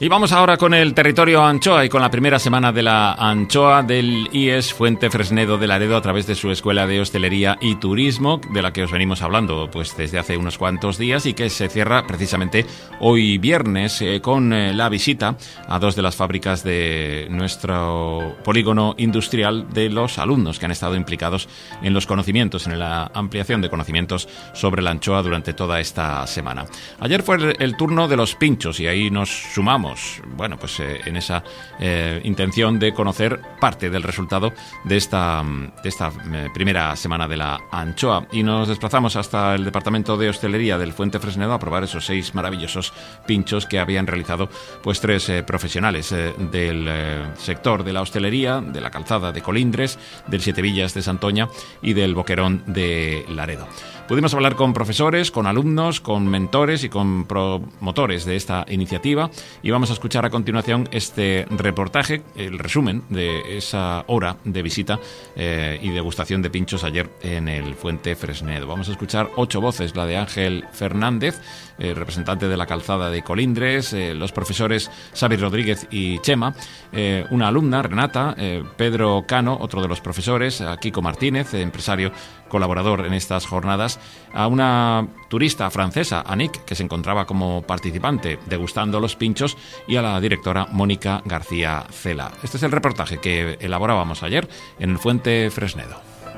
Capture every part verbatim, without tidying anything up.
Y vamos ahora con el territorio anchoa y con la primera semana de la anchoa del I E S Fuente Fresnedo de Laredo a través de su Escuela de Hostelería y Turismo, de la que os venimos hablando pues desde hace unos cuantos días y que se cierra precisamente hoy viernes eh, con eh, la visita a dos de las fábricas de nuestro polígono industrial de los alumnos que han estado implicados en los conocimientos, en la ampliación de conocimientos sobre la anchoa durante toda esta semana. Ayer fue el, el turno de los pinchos y ahí nos sumamos bueno, pues eh, en esa eh, intención de conocer parte del resultado de esta, de esta eh, primera semana de la anchoa. Y nos desplazamos hasta el departamento de hostelería del Fuente Fresnedo a probar esos seis maravillosos pinchos que habían realizado pues tres eh, profesionales eh, del eh, sector de la hostelería, de la calzada de Colindres, del Siete Villas de Santoña y del Boquerón de Laredo. Pudimos hablar con profesores, con alumnos, con mentores y con promotores de esta iniciativa y vamos a escuchar a continuación este reportaje, el resumen de esa hora de visita eh, y degustación de pinchos ayer en el Fuente Fresnedo. Vamos a escuchar ocho voces, la de Ángel Fernández, eh, representante de la calzada de Colindres, eh, los profesores Xavi Rodríguez y Chema, eh, una alumna, Renata, eh, Pedro Cano, otro de los profesores, a Kiko Martínez, eh, empresario colaborador en estas jornadas, a una turista francesa, Anik, que se encontraba como participante degustando los pinchos, y a la directora Mónica García Cela. Este es el reportaje que elaborábamos ayer en el Fuente Fresnedo.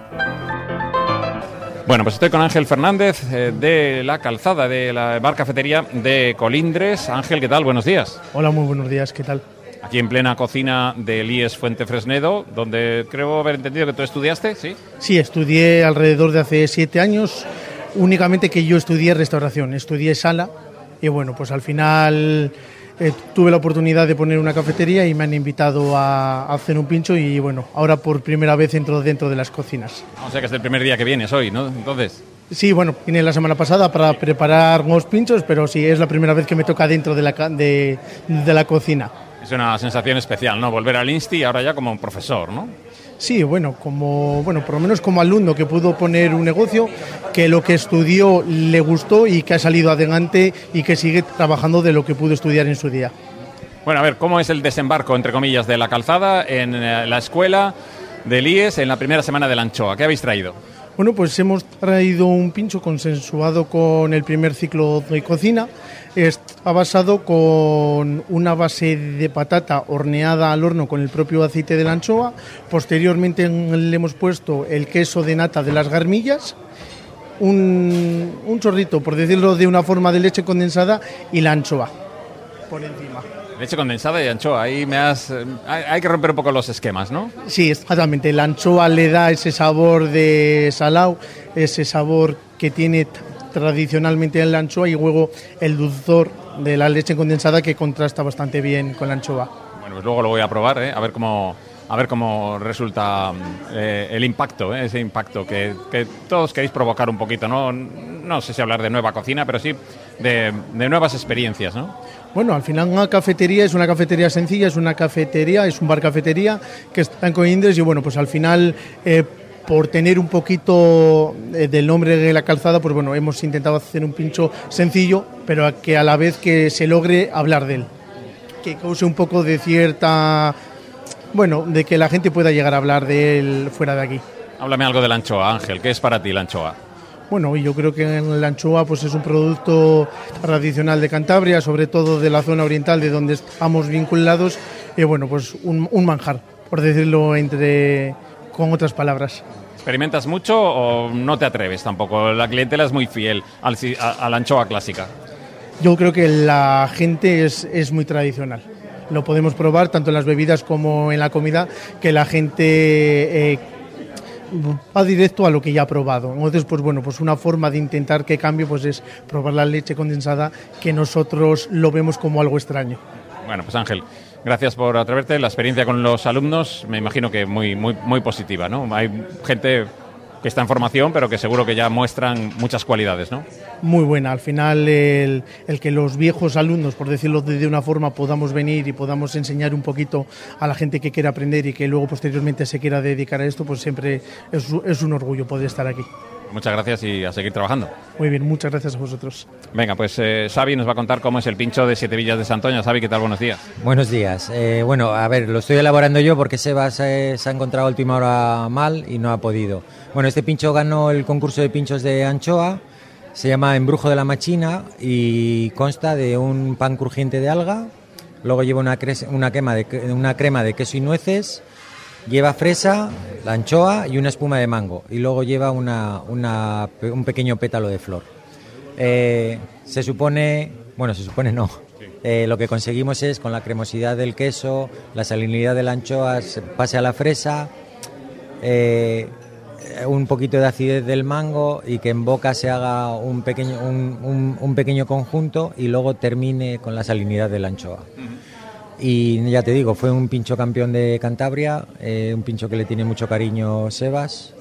Bueno, pues estoy con Ángel Fernández eh, de la calzada de la bar cafetería de Colindres. Ángel, ¿qué tal? Buenos días. Hola, muy buenos días, ¿qué tal? Aquí en plena cocina del I E S Fuente Fresnedo, donde creo haber entendido que tú estudiaste, ¿sí? Sí, estudié alrededor de hace siete años, únicamente que yo estudié restauración, estudié sala y bueno, pues al final eh, tuve la oportunidad de poner una cafetería y me han invitado a, a hacer un pincho y bueno, ahora por primera vez entro dentro de las cocinas. O sea que es el primer día que vienes hoy, ¿no? Entonces... Sí, bueno, vine la semana pasada para preparar unos pinchos, pero sí, es la primera vez que me toca dentro de la, de, de la cocina. Es una sensación especial, ¿no? Volver al Insti y ahora ya como profesor, ¿no? Sí, bueno, como bueno, por lo menos como alumno que pudo poner un negocio, que lo que estudió le gustó y que ha salido adelante y que sigue trabajando de lo que pudo estudiar en su día. Bueno, a ver, ¿cómo es el desembarco, entre comillas, de la calzada en la escuela del I E S en la primera semana de la anchoa? ¿Qué habéis traído? Bueno, pues hemos traído un pincho consensuado con el primer ciclo de cocina. Está basado con una base de patata horneada al horno con el propio aceite de la anchoa. Posteriormente le hemos puesto el queso de nata de las garmillas, un, un chorrito, por decirlo de una forma, de leche condensada y la anchoa por encima. Leche condensada y anchoa, ahí me has... Hay, hay que romper un poco los esquemas, ¿no? Sí, exactamente. La anchoa le da ese sabor de salao, ese sabor que tiene tradicionalmente en la anchoa y luego el dulzor de la leche condensada que contrasta bastante bien con la anchoa. Bueno, pues luego lo voy a probar, ¿eh? A ver cómo... A ver cómo resulta eh, el impacto, ¿eh? Ese impacto que, que todos queréis provocar un poquito, ¿no? No sé si hablar de nueva cocina, pero sí de, de nuevas experiencias, ¿no? Bueno, al final una cafetería es una cafetería sencilla, es una cafetería, es un bar cafetería que está en Colindres y bueno, pues al final... Eh, por tener un poquito del nombre de la calzada, pues bueno, hemos intentado hacer un pincho sencillo, pero que a la vez que se logre hablar de él, que cause un poco de cierta... Bueno, de que la gente pueda llegar a hablar de él fuera de aquí. Háblame algo de la anchoa, Ángel. ¿Qué es para ti la anchoa? Bueno, yo creo que la anchoa pues es un producto tradicional de Cantabria, sobre todo de la zona oriental, de donde estamos vinculados, y bueno, pues un, un manjar, por decirlo entre con otras palabras. ¿Experimentas mucho o no te atreves tampoco? La clientela es muy fiel al, a, a la anchoa clásica. Yo creo que la gente es, es muy tradicional. Lo podemos probar tanto en las bebidas como en la comida, que la gente eh, va directo a lo que ya ha probado. Entonces, pues bueno, pues una forma de intentar que cambie pues es probar la leche condensada, que nosotros lo vemos como algo extraño. Bueno, pues Ángel, gracias por atreverte. La experiencia con los alumnos, me imagino que muy, muy, muy positiva, ¿no? Hay gente que está en formación, pero que seguro que ya muestran muchas cualidades, ¿no? Muy buena. Al final, el, el que los viejos alumnos, por decirlo de, de una forma, podamos venir y podamos enseñar un poquito a la gente que quiera aprender y que luego posteriormente se quiera dedicar a esto, pues siempre es, es un orgullo poder estar aquí. Muchas gracias y a seguir trabajando. Muy bien, muchas gracias a vosotros. Venga, pues eh, Xavi nos va a contar cómo es el pincho de Siete Villas de Santoña. Xavi, ¿qué tal? Buenos días. Buenos días. Eh, bueno, a ver, lo estoy elaborando yo porque Sebas eh, se ha encontrado a última hora mal y no ha podido. Bueno, este pincho ganó el concurso de pinchos de anchoa, se llama Embrujo de la Machina y consta de un pan crujiente de alga, luego lleva una, cre- una, crema de, una crema de queso y nueces, lleva fresa, la anchoa y una espuma de mango. Y luego lleva una, una, un pequeño pétalo de flor. Eh, se supone... Bueno, se supone no. Eh, lo que conseguimos es, con la cremosidad del queso, la salinidad de la anchoa, se pase a la fresa, eh, un poquito de acidez del mango y que en boca se haga un pequeño, un, un, un pequeño conjunto y luego termine con la salinidad de la anchoa. Y ya te digo, fue un pincho campeón de Cantabria, eh, un pincho que le tiene mucho cariño Sebas.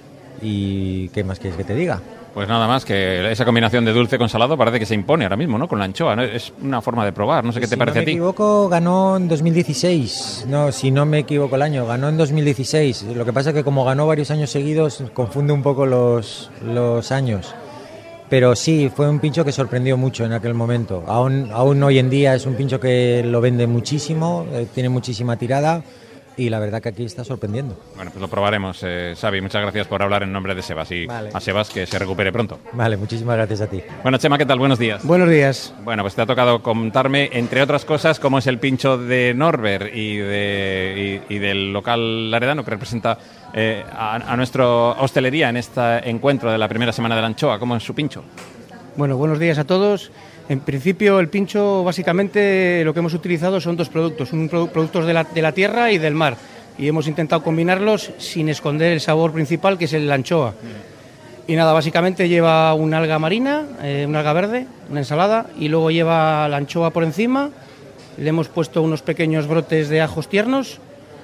¿Y qué más quieres que te diga? Pues nada más, que esa combinación de dulce con salado parece que se impone ahora mismo, ¿no? Con la anchoa, ¿no? Es una forma de probar, no sé qué te si parece no a ti. Si no me equivoco, ganó en dos mil dieciséis, no, si no me equivoco el año, ganó en dos mil dieciséis. Lo que pasa es que como ganó varios años seguidos, confunde un poco los, los años. Pero sí, fue un pincho que sorprendió mucho en aquel momento. Aún, aún hoy en día es un pincho que lo vende muchísimo, eh, tiene muchísima tirada y la verdad que aquí está sorprendiendo. Bueno, pues lo probaremos, eh, Xavi. Muchas gracias por hablar en nombre de Sebas y Vale. a Sebas que se recupere pronto. Vale, muchísimas gracias a ti. Bueno, Chema, ¿qué tal? Buenos días. Buenos días. Bueno, pues te ha tocado contarme, entre otras cosas, cómo es el pincho de Norbert y, de, y, y del local laredano que representa eh, a, a nuestra hostelería en este encuentro de la primera semana de la anchoa. ¿Cómo es su pincho? Bueno, buenos días a todos. En principio, el pincho, básicamente, lo que hemos utilizado son dos productos, un produ- productos de la, de la tierra y del mar. Y hemos intentado combinarlos sin esconder el sabor principal, que es el anchoa. Y nada, básicamente lleva una alga marina, eh, una alga verde, una ensalada, y luego lleva la anchoa por encima. Le hemos puesto unos pequeños brotes de ajos tiernos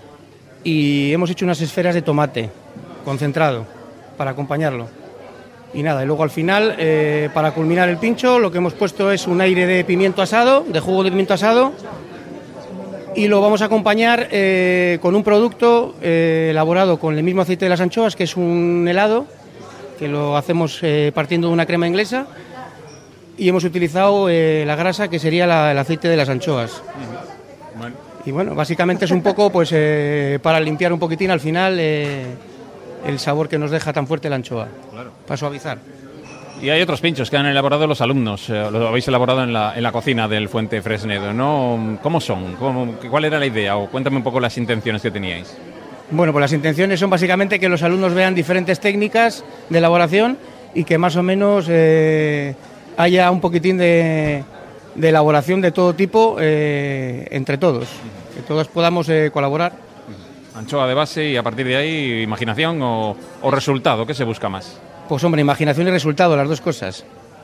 y hemos hecho unas esferas de tomate concentrado para acompañarlo. Y nada, y luego al final, eh, para culminar el pincho, lo que hemos puesto es un aire de pimiento asado, de jugo de pimiento asado, y lo vamos a acompañar eh, con un producto eh, elaborado con el mismo aceite de las anchoas, que es un helado, que lo hacemos eh, partiendo de una crema inglesa, y hemos utilizado eh, la grasa, que sería la, el aceite de las anchoas. Bueno. Y bueno, básicamente es un poco pues eh, para limpiar un poquitín al final eh, el sabor que nos deja tan fuerte la anchoa, Claro. para suavizar. Y hay otros pinchos que han elaborado los alumnos, eh, lo habéis elaborado en la, en la cocina del Fuente Fresnedo, ¿no? ¿Cómo son? ¿Cómo, ¿Cuál era la idea? O cuéntame un poco las intenciones que teníais. Bueno, pues las intenciones son básicamente que los alumnos vean diferentes técnicas de elaboración y que más o menos eh, haya un poquitín de, de elaboración de todo tipo eh, entre todos, que todos podamos eh, colaborar. Anchoa de base y a partir de ahí imaginación o, o resultado, ¿qué se busca más? Pues hombre, imaginación y resultado, las dos cosas.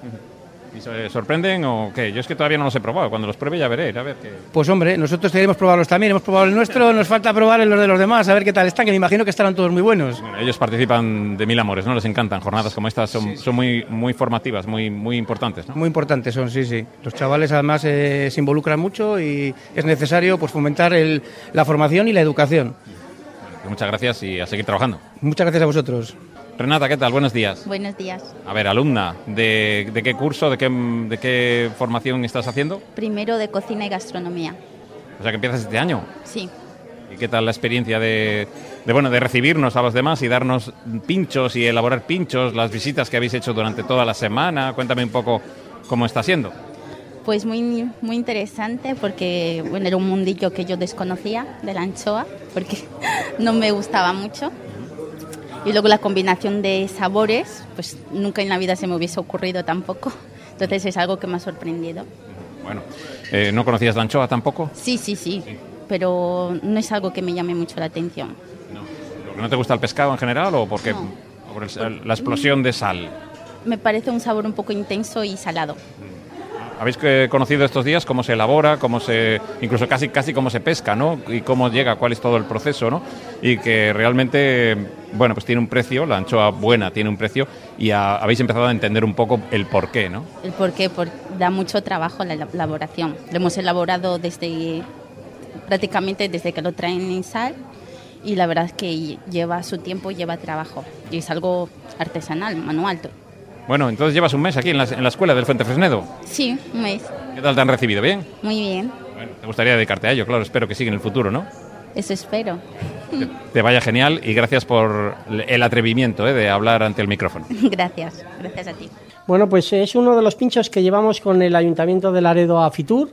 ¿Y se sorprenden o qué? Yo es que todavía no los he probado, cuando los pruebe ya veré, a ver qué... Pues hombre, nosotros queremos probarlos también, hemos probado el nuestro, nos falta probar los de los demás, a ver qué tal están, que me imagino que estarán todos muy buenos. Bueno, ellos participan de mil amores, ¿no? Les encantan, jornadas como estas son, son muy, muy formativas, muy, muy importantes, ¿no? Muy importantes son, sí, sí. Los chavales además eh, se involucran mucho y es necesario pues fomentar el, la formación y la educación. Pues muchas gracias y a seguir trabajando. Muchas gracias a vosotros. Renata, ¿qué tal? Buenos días. Buenos días. A ver, alumna, ¿de, de qué curso, de qué, de qué formación estás haciendo? Primero de cocina y gastronomía. O sea, que empiezas este año. Sí. ¿Y qué tal la experiencia de, de, bueno, de recibirnos a los demás y darnos pinchos y elaborar pinchos, las visitas que habéis hecho durante toda la semana? Cuéntame un poco cómo está siendo. Pues muy, muy interesante porque bueno, era un mundillo que yo desconocía de la anchoa porque no me gustaba mucho. Y luego la combinación de sabores, pues nunca en la vida se me hubiese ocurrido tampoco. Entonces es algo que me ha sorprendido. Bueno, eh, ¿no conocías la anchoa tampoco? Sí, sí, sí, sí, pero no es algo que me llame mucho la atención. No. ¿No te gusta el pescado en general o porque No. por el, la explosión de sal? Me parece un sabor un poco intenso y salado. ¿Habéis eh, conocido estos días cómo se elabora, cómo se, incluso casi casi cómo se pesca, ¿no? Y cómo llega, cuál es todo el proceso, ¿no? Y que realmente, bueno, pues tiene un precio, la anchoa buena tiene un precio y a, habéis empezado a entender un poco el porqué, ¿no? El porqué, por, da mucho trabajo la elaboración. Lo hemos elaborado desde prácticamente desde que lo traen en sal y la verdad es que lleva su tiempo, lleva trabajo y es algo artesanal, manual. Bueno, entonces llevas un mes aquí en la, en la escuela del Fuentefresnedo. Sí, un mes. ¿Qué tal te han recibido? ¿Bien? Muy bien. Bueno, te gustaría dedicarte a ello, claro, espero que siga en el futuro, ¿no? Eso espero. Que te vaya genial y gracias por el atrevimiento, ¿eh?, de hablar ante el micrófono. Gracias, gracias a ti. Bueno, pues es uno de los pinchos que llevamos con el Ayuntamiento de Laredo a Fitur.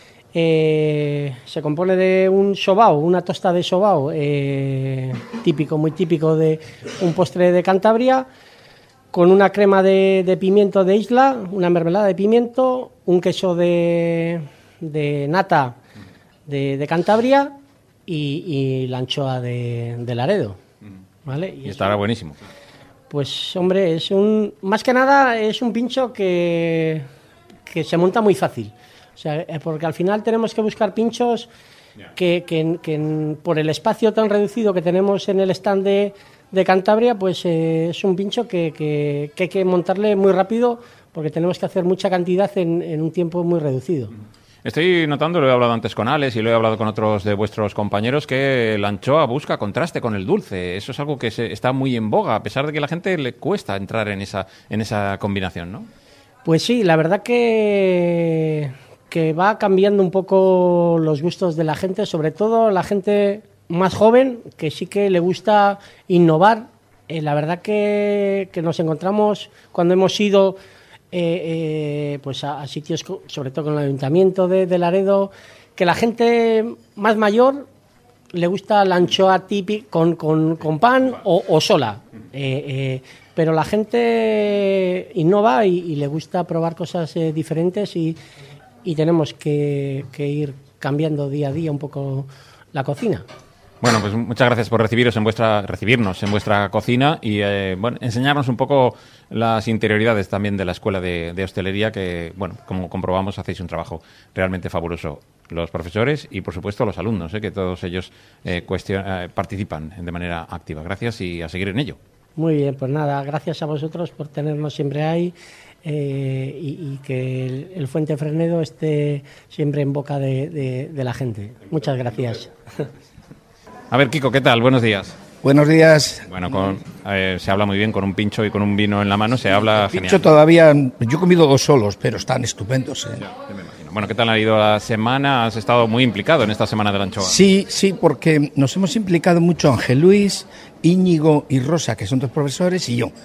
Eh, se compone de un sobao, una tosta de sobao, eh, típico, muy típico de un postre de Cantabria, con una crema de, de pimiento de isla, una mermelada de pimiento, un queso de, de nata de, de Cantabria y, y la anchoa de, de Laredo, ¿vale? Y, y estará buenísimo. Pues, hombre, es un más que nada es un pincho que, que se monta muy fácil. O sea, porque al final tenemos que buscar pinchos que, que, que por el espacio tan reducido que tenemos en el stand de, de Cantabria, pues eh, es un pincho que, que, que hay que montarle muy rápido porque tenemos que hacer mucha cantidad en, en un tiempo muy reducido. Estoy notando, lo he hablado antes con Alex y lo he hablado con otros de vuestros compañeros, que la anchoa busca contraste con el dulce. Eso es algo que se, está muy en boga, a pesar de que a la gente le cuesta entrar en esa, en esa combinación, ¿no? Pues sí, la verdad que, que va cambiando un poco los gustos de la gente, sobre todo la gente más joven, que sí que le gusta innovar. Eh, la verdad que, que nos encontramos cuando hemos ido eh, eh, pues a, a sitios, sobre todo con el Ayuntamiento de, de Laredo, que la gente más mayor le gusta la anchoa típica con, con, con pan o, o sola. Eh, eh, pero la gente innova y, y le gusta probar cosas eh, diferentes y, y tenemos que, que ir cambiando día a día un poco la cocina. Bueno, pues muchas gracias por recibiros en vuestra, recibirnos en vuestra cocina y eh, bueno, enseñarnos un poco las interioridades también de la Escuela de, de Hostelería, que, bueno, como comprobamos, hacéis un trabajo realmente fabuloso. Los profesores y, por supuesto, los alumnos, eh, que todos ellos eh, cuestion- eh, participan de manera activa. Gracias y a seguir en ello. Muy bien, pues nada, gracias a vosotros por tenernos siempre ahí eh, y, y que el, el Fuentefresnedo esté siempre en boca de, de, de la gente. Muchas gracias. A ver, Kiko, ¿qué tal? Buenos días. Buenos días. Bueno, con, eh, se habla muy bien con un pincho y con un vino en la mano, se habla El pincho genial. todavía, yo he comido dos solos, pero están estupendos. ¿eh? Ya, ya me imagino. Bueno, ¿qué tal ha ido la semana? Has estado muy implicado en esta semana de la anchoa. Sí, sí, porque nos hemos implicado mucho Ángel Luis, Íñigo y Rosa, que son dos profesores, y yo. Mm.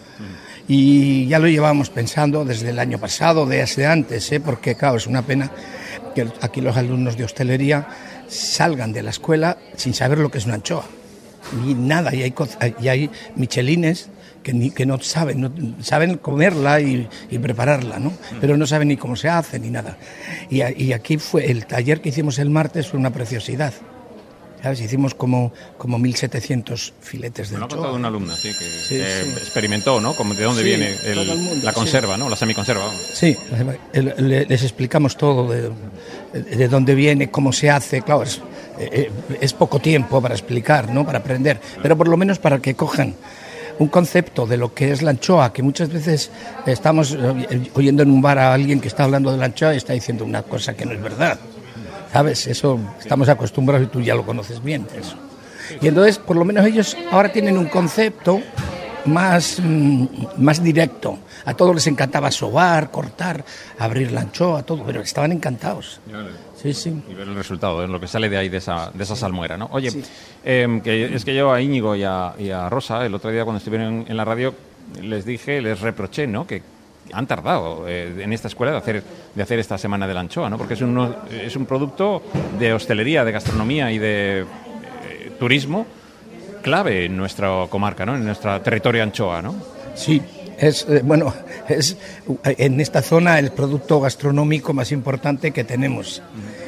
Y ya lo llevábamos pensando desde el año pasado, desde antes, ¿eh? Porque claro, es una pena que aquí los alumnos de hostelería salgan de la escuela sin saber lo que es una anchoa. Ni nada, y hay, y hay michelines que, ni, que no saben, no, saben comerla y, y prepararla, ¿no? Pero no saben ni cómo se hace ni nada. Y, y aquí fue, el taller que hicimos el martes fue una preciosidad. ¿Sabes? Hicimos como, como mil setecientos filetes de Me lo ha anchoa. contado una alumna, sí, que Sí, eh, sí. experimentó, ¿no? Como de dónde Sí, viene el- todo el mundo, la sí. conserva, ¿no? La semiconserva. Vamos. Sí, el- les explicamos todo, de, de dónde viene, cómo se hace. Claro, es, eh, es poco tiempo para explicar, ¿no? Para aprender, pero por lo menos para que cojan un concepto de lo que es la anchoa, que muchas veces estamos oyendo en un bar a alguien que está hablando de la anchoa y está diciendo una cosa que no es verdad. ¿Sabes? Eso estamos acostumbrados y tú ya lo conoces bien, eso. Y entonces, por lo menos ellos ahora tienen un concepto más, mm, más directo. A todos les encantaba sobar, cortar, abrir la anchoa, todo, pero estaban encantados. Sí, sí. Y ver el resultado, ¿eh? Lo que sale de ahí, de esa, de esa salmuera, ¿no? Oye, sí. eh, que es que yo a Íñigo y a, y a Rosa, el otro día cuando estuvieron en, en la radio, les dije, les reproché, ¿no?, que han tardado eh, en esta escuela de hacer, de hacer esta semana de la anchoa, ¿no? Porque es un, es un producto de hostelería, de gastronomía y de eh, turismo clave en nuestra comarca, ¿no? En nuestro territorio anchoa, ¿no? Sí, es eh, bueno, es en esta zona el producto gastronómico más importante que tenemos.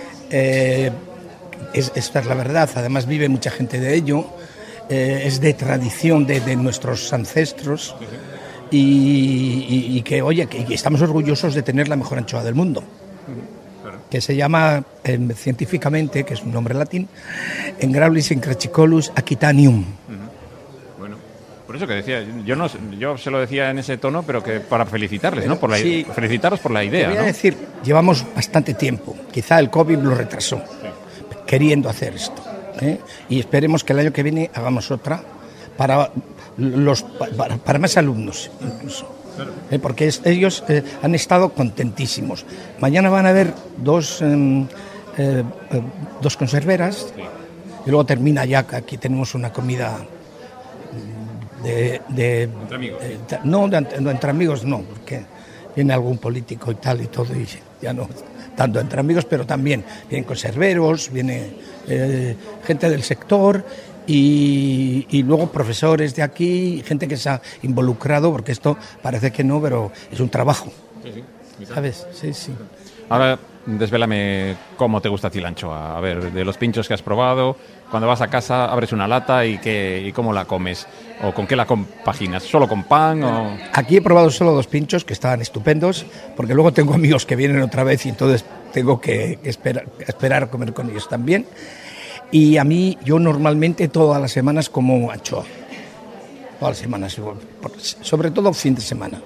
Eh, es, esta es la verdad, además vive mucha gente de ello, eh, es de tradición de, de nuestros ancestros y, y, y que, oye, que estamos orgullosos de tener la mejor anchoa del mundo. Que se llama eh, científicamente, que es un nombre latín, Engraulis incrachicolus aquitanium. Uh-huh. Bueno, por eso que decía, yo no, yo se lo decía en ese tono, pero que para felicitarles, pero, ¿no? Por la, sí, felicitaros por la idea, voy a ¿no? decir, llevamos bastante tiempo, quizá el COVID lo retrasó, sí. queriendo hacer esto. ¿eh? Y esperemos que el año que viene hagamos otra para, los, para, para más alumnos incluso. Eh, porque es, ellos eh, han estado contentísimos. Mañana van a haber dos, eh, eh, dos conserveras y luego termina ya, que aquí tenemos una comida de... de ¿Entre amigos? Eh, no, de, de, entre amigos no, porque viene algún político y tal y todo y ya no tanto entre amigos, pero también vienen conserveros, viene eh, gente del sector... Y, y luego profesores de aquí, gente que se ha involucrado, porque esto parece que no, pero es un trabajo. Sí, sí. ¿Sabes? Sí, sí. Ahora, desvélame cómo te gusta a ti la anchoa. A ver, de los pinchos que has probado, cuando vas a casa abres una lata y, qué, y cómo la comes. ¿O con qué la compaginas? ¿Solo con pan? O... Aquí he probado solo dos pinchos que estaban estupendos, porque luego tengo amigos que vienen otra vez y entonces tengo que esperar, esperar a comer con ellos también. Y a mí, yo normalmente todas las semanas como anchoa, todas las semanas, sobre todo fin de semana.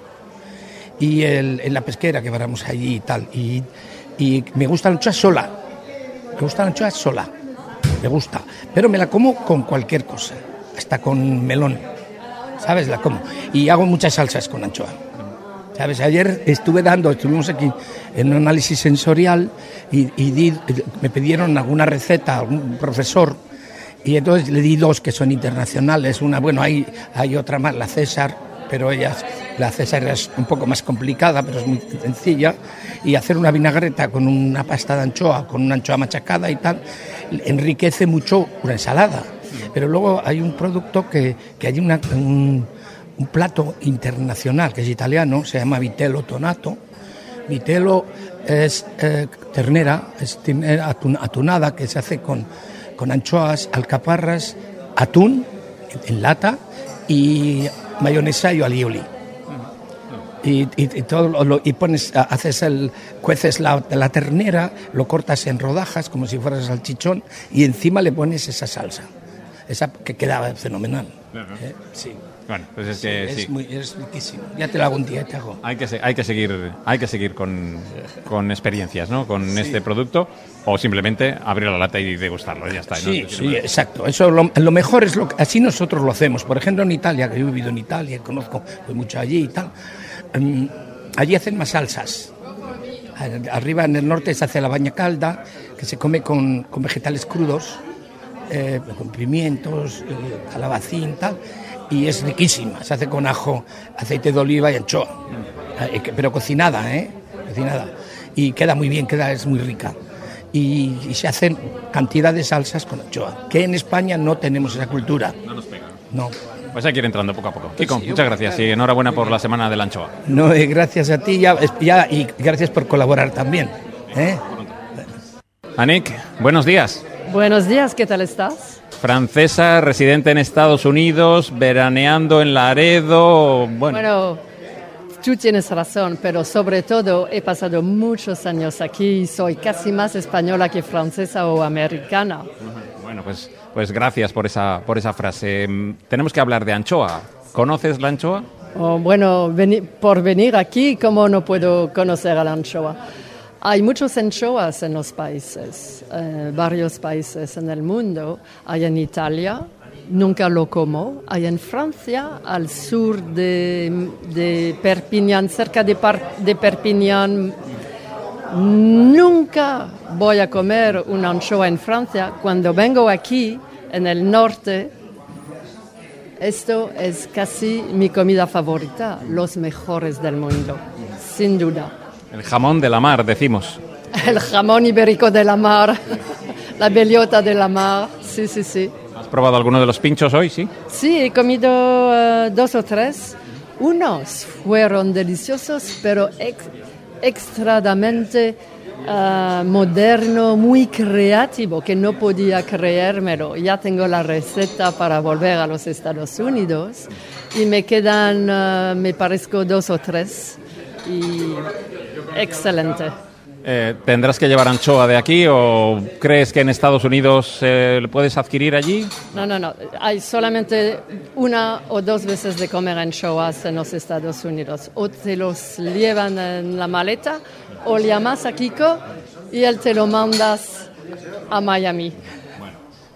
Y el, en la pesquera que paramos allí y tal, y, y me gusta la anchoa sola, me gusta la anchoa sola, me gusta, pero me la como con cualquier cosa, hasta con melón, ¿sabes? La como, y hago muchas salsas con anchoa. ¿Sabes? Ayer estuve dando, estuvimos aquí en un análisis sensorial y, y di, me pidieron alguna receta, algún profesor, y entonces le di dos que son internacionales. Una, bueno, hay, hay otra más, la César, pero ella, la César es un poco más complicada, pero es muy sencilla. Y hacer una vinagreta con una pasta de anchoa, con una anchoa machacada y tal, enriquece mucho una ensalada. Pero luego hay un producto que, que hay una... Un, un plato internacional que es italiano, se llama vitello tonato. Vitello es eh, ternera, es ternera atun, atunada, que se hace con, con anchoas, alcaparras, atún en lata y mayonesa y alioli. Y, y, y, todo lo, y pones, haces el, cueces la, la ternera, lo cortas en rodajas como si fuera salchichón y encima le pones esa salsa, esa que queda fenomenal. Uh-huh. ¿Eh? Sí. Bueno, pues es que sí, sí. Es, muy, es riquísimo. Ya te lo hago un día, te hago. Hay que, hay que seguir, hay que seguir con, con experiencias, ¿no? Con sí. este producto, o simplemente abrir la lata y degustarlo, ya está. Sí, ¿no? sí, exacto. Eso lo, lo mejor es lo así nosotros lo hacemos. Por ejemplo, en Italia, que yo he vivido en Italia, conozco pues, mucho allí y tal. Um, allí hacen más salsas. Arriba en el norte se hace la baña calda, que se come con, con vegetales crudos, eh, con pimientos, eh, calabacín, tal. Y es riquísima, se hace con ajo, aceite de oliva y anchoa, pero cocinada, ¿eh? Cocinada. Y queda muy bien, queda, es muy rica. Y, y se hacen cantidad de salsas con anchoa, que en España no tenemos esa cultura. No nos pega. No. Pues hay que ir entrando poco a poco. Kiko, sí, muchas gracias y enhorabuena por la Semana de la Anchoa. No, eh, gracias a ti ya, ya, y gracias por colaborar también. ¿eh? Anik, buenos días. Buenos días, ¿qué tal estás? Francesa, residente en Estados Unidos, veraneando en Laredo. Bueno. bueno, tú tienes razón, pero sobre todo he pasado muchos años aquí y soy casi más española que francesa o americana. Bueno, pues, pues gracias por esa, por esa frase. Tenemos que hablar de anchoa. ¿Conoces la anchoa? Oh, bueno, veni- por venir aquí, ¿cómo no puedo conocer a la anchoa? Hay muchos anchoas en los países, eh, varios países en el mundo. Hay en Italia, nunca lo como. Hay en Francia, al sur de, de Perpignan, cerca de, Par- de Perpignan. Nunca voy a comer una anchoa en Francia. Cuando vengo aquí, en el norte, esto es casi mi comida favorita, los mejores del mundo, sin duda. El jamón de la mar, decimos. El jamón ibérico de la mar, la bellota de la mar, sí, sí, sí. ¿Has probado alguno de los pinchos hoy, sí? Sí, he comido uh, dos o tres. Unos fueron deliciosos, pero ex- extremadamente uh, moderno, muy creativo, que no podía creérmelo. Ya tengo la receta para volver a los Estados Unidos y me quedan, uh, me parezco, dos o tres. Y excelente. Eh, ¿Tendrás que llevar anchoa de aquí o crees que en Estados Unidos eh, lo puedes adquirir allí? No, no, no. Hay solamente una o dos veces de comer anchoas en los Estados Unidos. O te los llevan en la maleta o llamas a Kiko y él te lo mandas a Miami.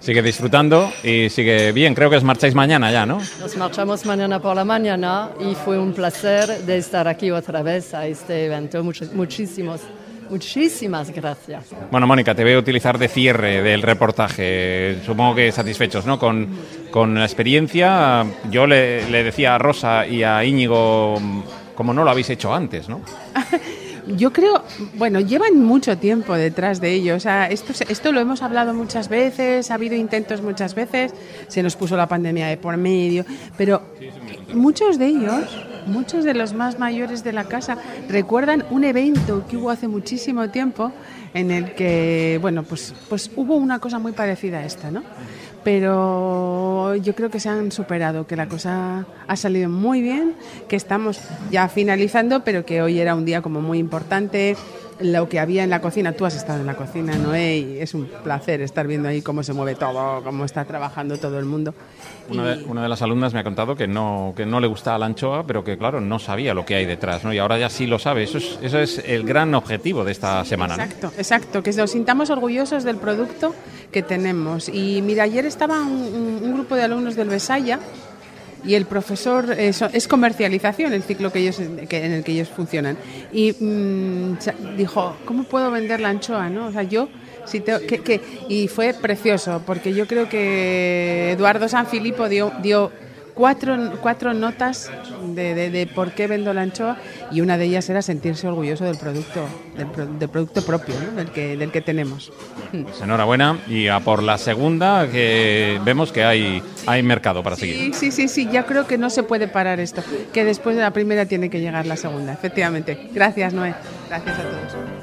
Sigue disfrutando y sigue bien. Creo que os marcháis mañana ya, ¿no? Nos marchamos mañana por la mañana y fue un placer de estar aquí otra vez a este evento. Much- muchísimos, muchísimas gracias. Bueno, Mónica, te veo utilizar de cierre del reportaje. Supongo que satisfechos, ¿no? Con, con la experiencia. Yo le, le decía a Rosa y a Íñigo, como no lo habéis hecho antes, ¿no? Yo creo, bueno, llevan mucho tiempo detrás de ello. O sea, esto, esto lo hemos hablado muchas veces, ha habido intentos muchas veces, se nos puso la pandemia de por medio, pero muchos de ellos, muchos de los más mayores de la casa, recuerdan un evento que hubo hace muchísimo tiempo en el que, bueno, pues, pues hubo una cosa muy parecida a esta, ¿no? Pero yo creo que se han superado, que la cosa ha salido muy bien, que estamos ya finalizando, pero que hoy era un día como muy importante. Lo que había en la cocina, tú has estado en la cocina, Noé, y es un placer estar viendo ahí cómo se mueve todo, cómo está trabajando todo el mundo. Una de, una de las alumnas me ha contado que no, que no le gustaba la anchoa, pero que, claro, no sabía lo que hay detrás, ¿no? Y ahora ya sí lo sabe. Eso es, eso es el gran objetivo de esta semana, ¿no? Exacto, exacto, que nos sintamos orgullosos del producto que tenemos. Y mira, ayer estaba un, un, un grupo de alumnos del Besaya y el profesor es, es comercialización, el ciclo que ellos que, en el que ellos funcionan. Y mmm, dijo, ¿cómo puedo vender la anchoa, no? O sea, yo si te, que, que, y fue precioso, porque yo creo que Eduardo Sanfilippo dio dio cuatro cuatro notas de, de, de por qué vendo la anchoa, y una de ellas era sentirse orgulloso del producto del, del producto propio, ¿no? del que del que tenemos. Pues enhorabuena, y a por la segunda, que vemos que hay hay mercado para seguir. Sí, sí, sí, sí, ya creo que no se puede parar esto, que después de la primera tiene que llegar la segunda, efectivamente. Gracias, Noé. Gracias a todos.